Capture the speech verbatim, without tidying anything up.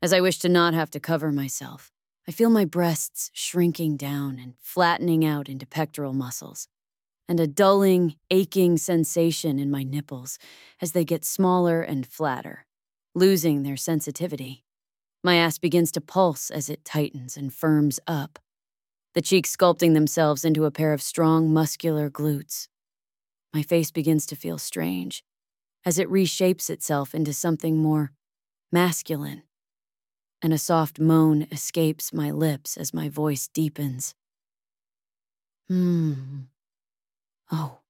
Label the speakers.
Speaker 1: As I wish to not have to cover myself, I feel my breasts shrinking down and flattening out into pectoral muscles, and a dulling, aching sensation in my nipples as they get smaller and flatter, losing their sensitivity. My ass begins to pulse as it tightens and firms up, the cheeks sculpting themselves into a pair of strong, muscular glutes. My face begins to feel strange as it reshapes itself into something more masculine, and a soft moan escapes my lips as my voice deepens. Hmm. Oh,